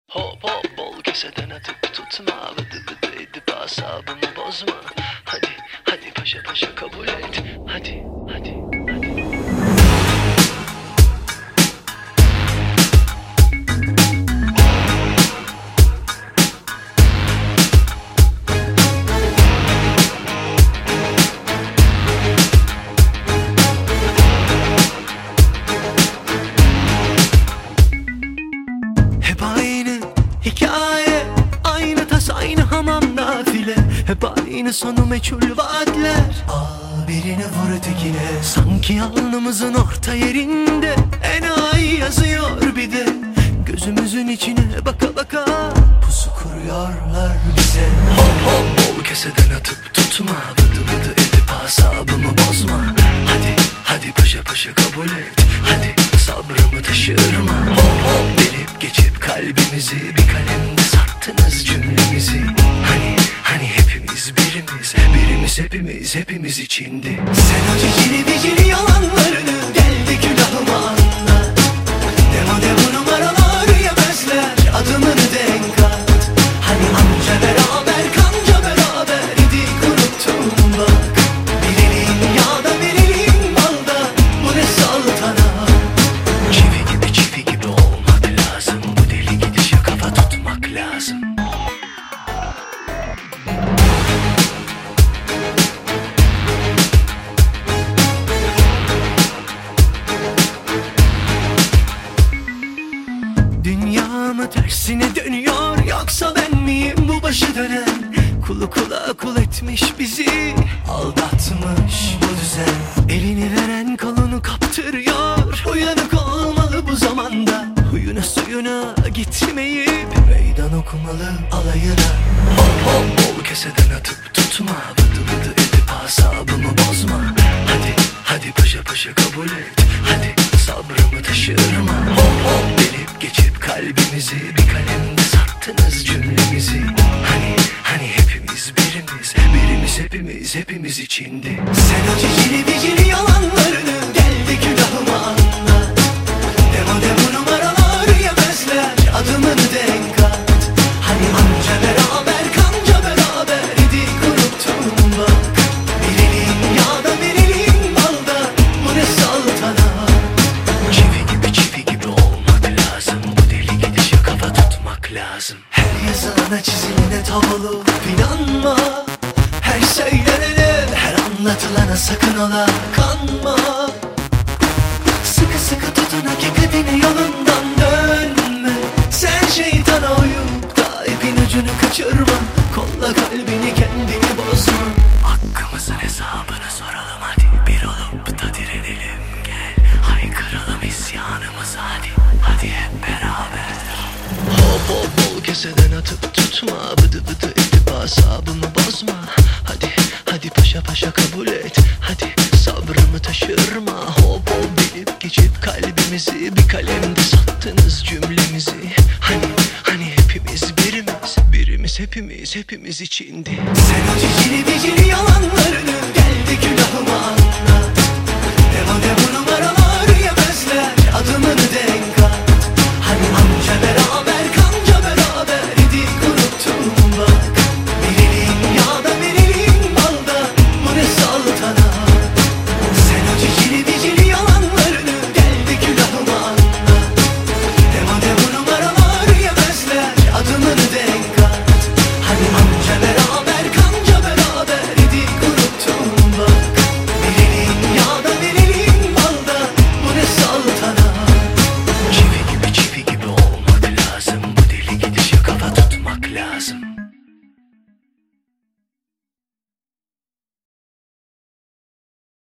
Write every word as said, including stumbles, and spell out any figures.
Hop hop bol keseden atıp tutma, vıdı vıdı edip asabımı bozma. Hadi hadi paşa paşa kabul et. Hadi hadi hadi. Hep aynı hikaye, aynı tas aynı hamam nafile. Hep aynı sonu meçhul vaatler. Aa, birini vur ötekine, sanki alnımızın orta yerinde enayi yazıyor bir de. Gözümüzün içine baka baka pusu kuruyorlar bize. Hop hop bol keseden atıp tutma, vıdı vıdı edip asabımı bozma. Hadi hadi paşa paşa kabul et. Hadi sabrımı taşırma. Hop hop delip geçip kalbimizi bir kalemde sattınız cümlemizi. Hani hani hepimiz birimiz, birimiz hepimiz, hepimiz içindi. Sen o cicili bicili yalanlarını geldi külahıma anlat. Demo demo numaralar yemezler, adımını denk at. Hani anca beraber kanca beraber idik unuttum bak. Bir elin yağda bir elin balda, bu ne saltanat. Çivi gibi çivi gibi olmak lazım, bu deli gidişe kafa tutmak lazım. Dünya mı tersine dönüyor, yoksa ben miyim bu başı dönen? Kulu kula kul etmiş bizi, aldatmış bu düzen. Elini veren kolunu kaptırıyor, uyanık olmalı bu zamanda. Huyuna suyuna gitmeyip meydan okumalı alayına. Hop hop bol keseden atıp tutma, vıdı vıdı edip asabımı bozma. Hadi hadi paşa paşa kabul et. Hadi sabrımı taşırma. Hop hop delip geçip kalbimizi bir kalemde sattınız cümlemizi. Hani hani hepimiz birimiz, birimiz hepimiz, hepimiz içindi. Sen o cicili bicili yalanlarını geldi külahıma anlat. Demo demo numaralar yemezler, adımını denk at. Hani anca beraber kanca beraber idik unuttum bak. Bir elin yağda bir elin balda, bu ne saltanat. Çivi gibi çivi gibi olmak lazım, bu deli gidişe kafa tutmak lazım. Her yazılana çizilene tavalu inanma. Her söylenene, her anlatılana sakın ola kanma. Sıkı sıkı tutun hakikatini, yolundan dönme. Sen şeytana uyup da ipin ucunu kaçırma. Kolla kalbini kendini bozma. Hakkımızın hesabını soralım hadi, bir olup da direnelim gel. Haykıralım isyanımızı hadi, hadi hep beraber. Hop hop bol keseden atıp tutma, vıdı vıdı edip asabımı bozma. Hadi hadi paşa paşa kabul et. Hadi sabrımı taşırma. Hop hop delip geçip kalbimizi bir kalemde sattınız cümlemizi. Hani hani hepimiz birimiz, birimiz hepimiz, hepimiz içindi. Sen o cicili bicili yalanlarını geldi külahıma anlat. Demo demo numaralar yemezler, adımını denk